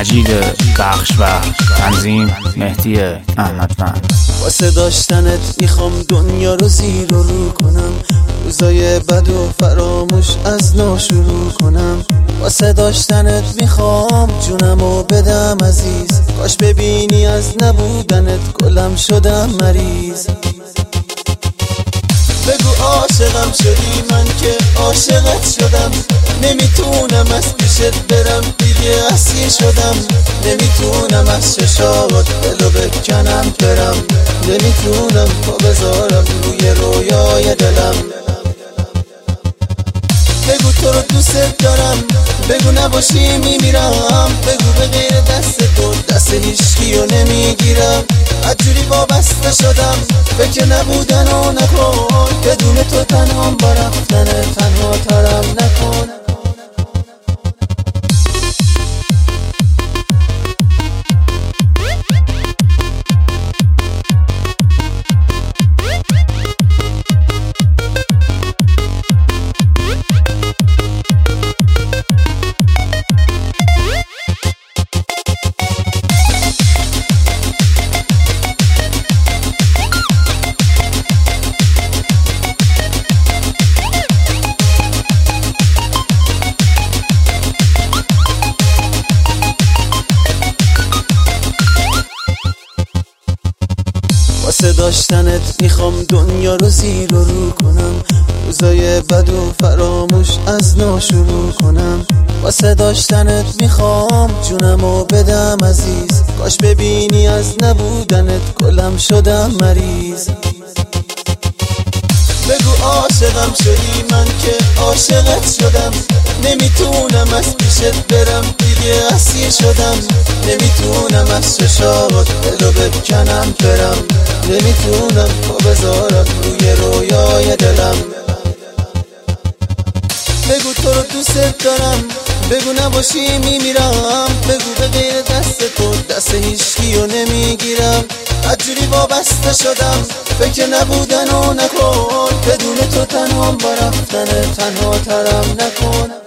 مجید بخش و تنظیم مهدی احمدوند. واسه داشتنت میخوام دنیا رو زیر و رو کنم، روزای بد و فراموش از نو شروع کنم. واسه داشتنت میخوام جونمو بدم عزیز، کاش ببینی از نبودنت گلم شدم مریض. بگو عاشقم شدی، من که عاشقت شدم، نمیتونم از پیشت برم دیگه اسیر شدم. نمیتونم از چشات دلو بکنم برم، نمیتونم پا بذارم روی رویای دلم. بگو تو رو دوست دارم، بگو نباشی میمیرم، بگو به غیر دست تو دست هیچکیو نمیگیرم. عجوری وابسته شدم فکر نبودن و نکن، بدون تو تنهام با رفتن تنها ترم نکن. واسه داشتنت میخوام دنیا رو زیر و رو کنم، روزای بد و فراموش از نو شروع کنم. واسه داشتنت میخوام جونمو بدم عزیز، کاش ببینی از نبودنت گلم شدم مریض. بگو عاشقم شدی، من که عاشقت شدم، نمیتونم از پیشت برم دیگه اسیر شدم. نمیتونم از چشات دلو بکنم برم، نمیتونم پا بذارم روی رویای دلم. بگو تو رو دوست دارم، بگو نباشی میمیرم، بگو به غیر دست تو دست هیچکیو نمیگیرم. عجوری وابسته شدم فکر نبودن و نکن، بدون تو تنهام با رفتن تنها ترم نکن.